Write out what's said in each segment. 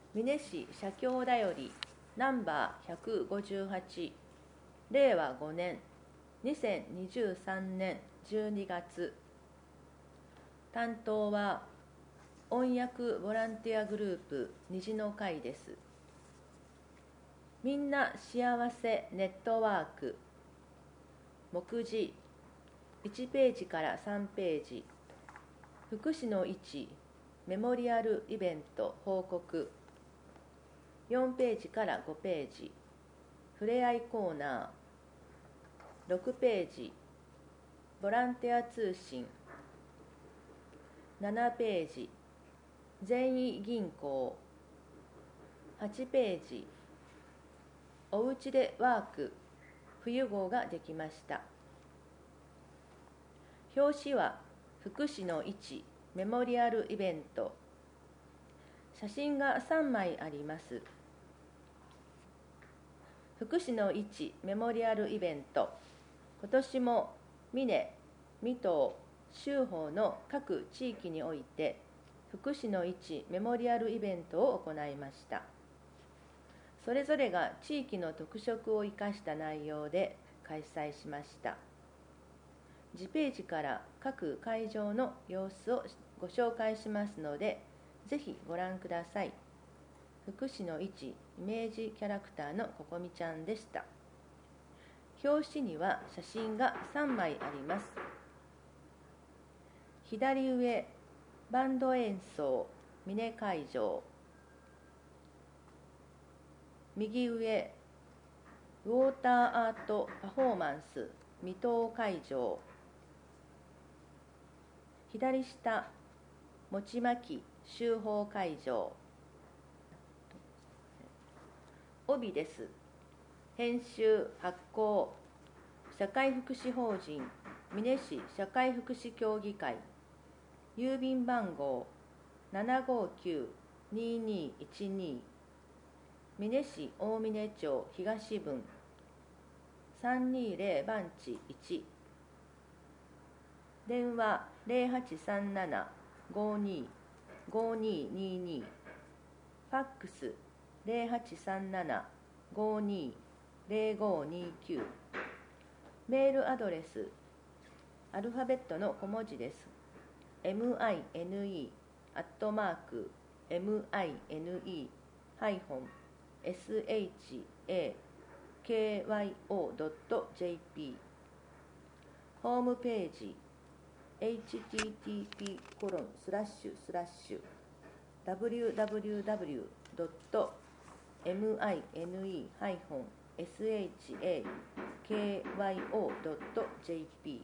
美祢市社協だよりナンバー158令和5年2023年12月。担当は音訳ボランティアグループ虹の会です。みんな幸せネットワーク。目次1ページから3ページ。福祉の位置メモリアルイベント報告。4ページから5ページ。ふれあいコーナー。6ページ。ボランティア通信。7ページ。善意銀行。8ページ。おうちでワーク冬号ができました。表紙は福祉の位置メモリアルイベント。写真が3枚あります。福祉の位置メモリアルイベント。今年も美祢、三島、州法の各地域において福祉の位置メモリアルイベントを行いました。それぞれが地域の特色を生かした内容で開催しました。次ページから各会場の様子をご紹介しますので、ぜひご覧ください。福祉の位置イメージキャラクターのここみちゃんでした。表紙には写真が3枚あります。左上、バンド演奏美祢会場。右上、ウォーターアートパフォーマンス水戸会場。左下、餅まき修法会場。帯です。編集発行社会福祉法人美祢市社会福祉協議会。郵便番号759-2212。美祢市大峰町東分320番地1。電話0837-52-5222。ファックス0837-52-0529。メールアドレスアルファベットの小文字です。mine@mine-shakyo.jp。 ホームページ http://www.mine-shakyo.jp。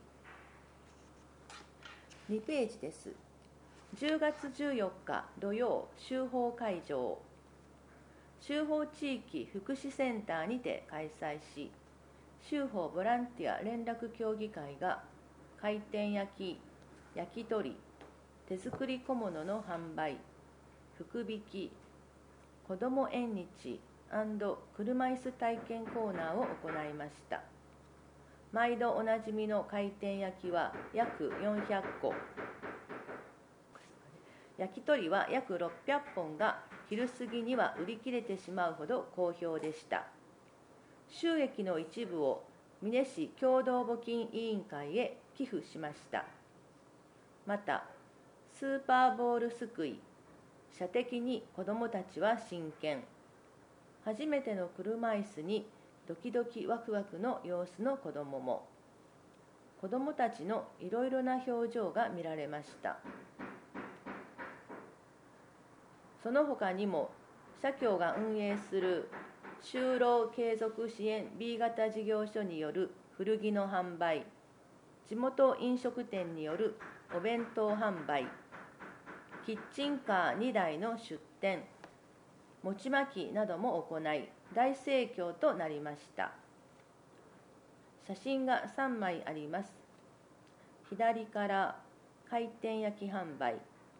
2ページです。10月14日土曜修法会場。修法地域福祉センターにて開催し、修法ボランティア連絡協議会が回転焼き、焼き鳥、手作り小物の販売、福引き、子ども縁日&車椅子体験コーナーを行いました。毎度おなじみの回転焼きは約400個、焼き鳥は約600本が昼過ぎには売り切れてしまうほど好評でした。収益の一部を美祢市共同募金委員会へ寄付しました。また、スーパーボールすくい、射的に子どもたちは真剣。初めての車椅子にドキドキワクワクの様子の子どもも。子どもたちのいろいろな表情が見られました。その他にも、社協が運営する就労継続支援 B 型事業所による古着の販売、地元飲食店によるお弁当販売、キッチンカー2台の出店、餅まきなども行い、大盛況となりました。写真が3枚あります。左から回転焼き販売。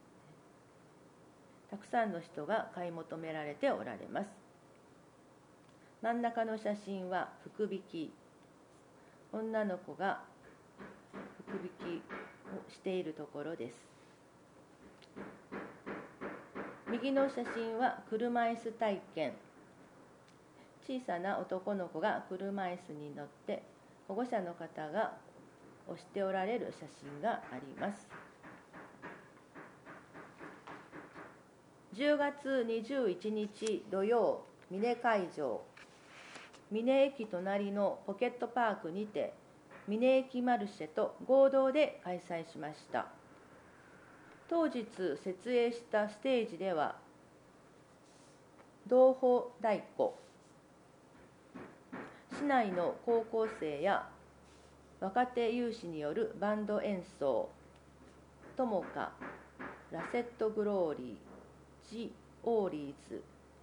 たくさんの人が買い求められておられます。真ん中の写真は福引き。女の子が福引きをしているところです。 右の写真は車椅子体験。小さな男の子が車椅子に乗って保護者の方が押しておられる写真があります。10月21日土曜、美祢会場。美祢駅隣のポケットパークにて美祢駅マルシェと合同で開催しました。当日設営したステージでは同胞太鼓、市内の高校生や若手有志によるバンド演奏、トモカ、ラセットグローリー、ジ・オーリーズ、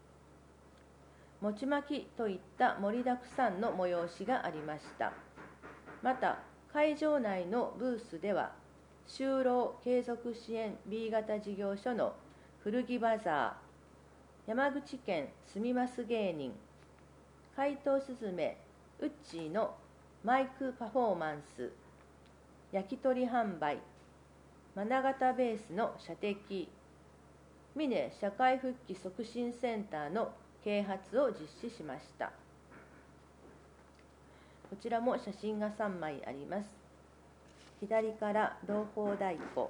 餅巻きといった盛りだくさんの催しがありました。また会場内のブースでは就労継続支援 B 型事業所の古着バザー、山口県住みます芸人、怪盗スズメウッチーのマイクパフォーマンス、焼き鳥販売、花形ベースの射的、美祢社会復帰促進センターの啓発を実施しました。こちらも写真が3枚あります。左から同胞太鼓、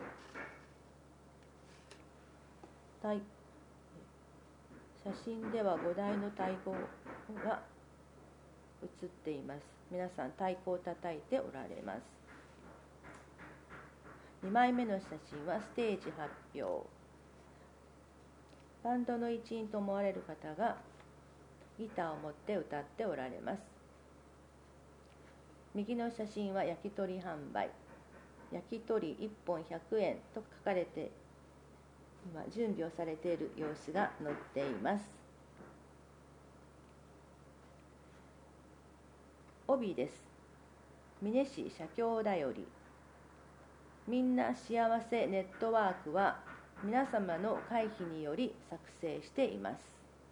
写真では5台の太鼓が写っています。皆さん太鼓を叩いておられます。2枚目の写真はステージ発表。バンドの一員と思われる方がギターを持って歌っておられます。右の写真は焼き鳥販売。焼き鳥1本100円と書かれて、今準備をされている様子が載っています。帯です。美祢市社協だより。みんな幸せネットワークは皆様の会費により作成しています。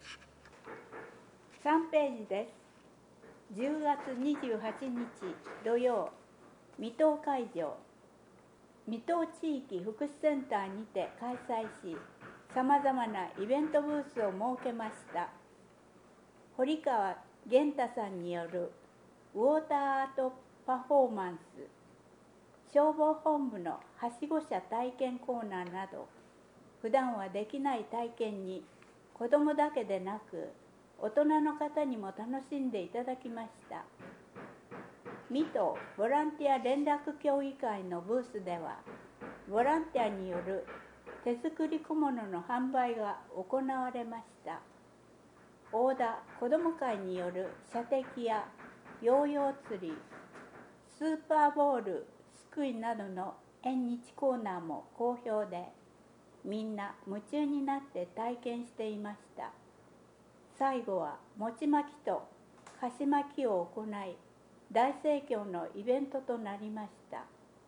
3ページです。10月28日土曜、水戸会場。水戸地域福祉センターにて開催し、さまざまなイベントブースを設けました。堀川源太さんによるウォーターアートパフォーマンス、消防本部のはしご車体験コーナーなど、普段はできない体験に子どもだけでなく大人の方にも楽しんでいただきました。水戸ボランティア連絡協議会のブースでは、ボランティアによる手作り小物の販売が行われました。大田子ども会による射的やヨーヨー釣り、スーパーボールすくいなどの縁日コーナーも好評で、みんな夢中になって体験していました。最後は餅巻きと菓子巻きを行い、大盛況のイベントとなりました。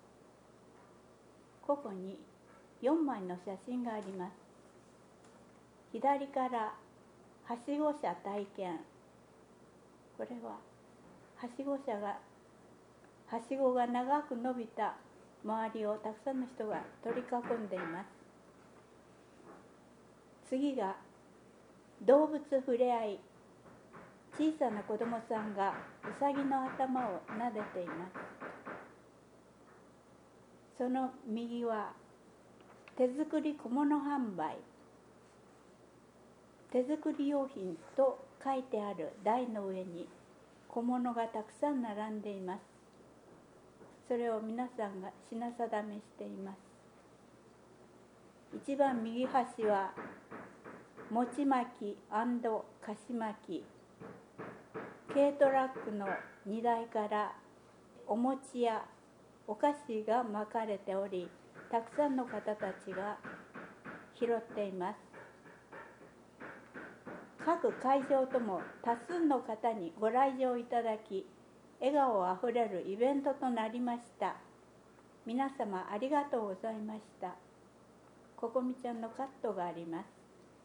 ここに4枚の写真があります。左からはしご車体験。これははしごが長く伸びた周りをたくさんの人が取り囲んでいます。次が動物ふれあい。小さな子どもさんがうさぎの頭を撫でています。その右は手作り小物販売。手作り用品と書いてある台の上に小物がたくさん並んでいます。それを皆さんが品定めしています。一番右端は餅巻き&菓子巻き。軽トラックの荷台からお餅やお菓子が巻かれており、たくさんの方たちが拾っています。各会場とも多数の方にご来場いただき、笑顔あふれるイベントとなりました。皆様ありがとうございました。ここみちゃんのカットがあります。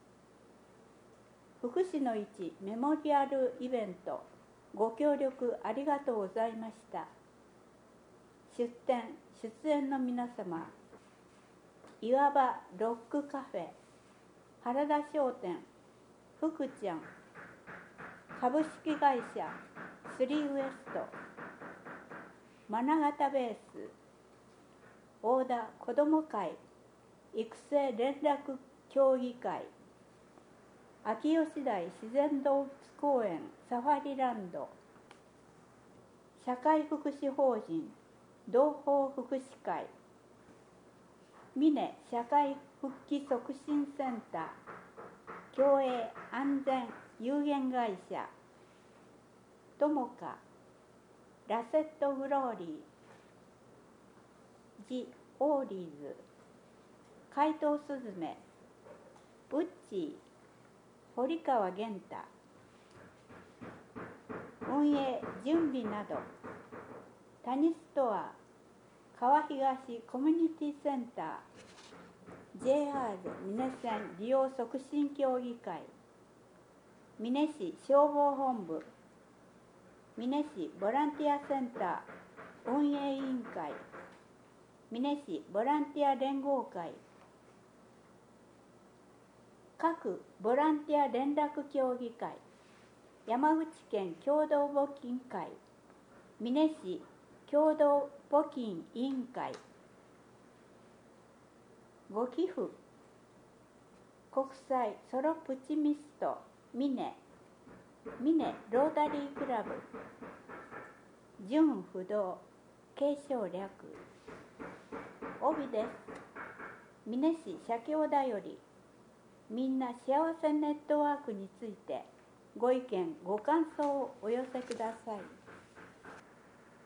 福祉の市メモリアルイベント、ご協力ありがとうございました。出演の皆様、いわばロックカフェ、 原田商店、福ちゃん、株式会社スリーウエスト、真形ベース、大田子ども会育成連絡協議会、秋吉台自然動物公園サファリランド、社会福祉法人同胞福祉会、峰社会復帰促進センター、共営安全有限会社、友果ラセットグローリー、ジ・オーリーズ、怪盗スズメ、ウッチー、堀川源太、運営準備など、谷ストア、川東コミュニティセンター、JR 美祢線利用促進協議会、美祢市消防本部、美祢市ボランティアセンター運営委員会、美祢市ボランティア連合会、各ボランティア連絡協議会、山口県共同募金会、美祢市共同募金委員会、ご寄付国際ソロプチミスト美祢ロータリークラブ、純不動継承略、帯です。美祢市社協だより、みんな幸せネットワークについてご意見ご感想をお寄せください。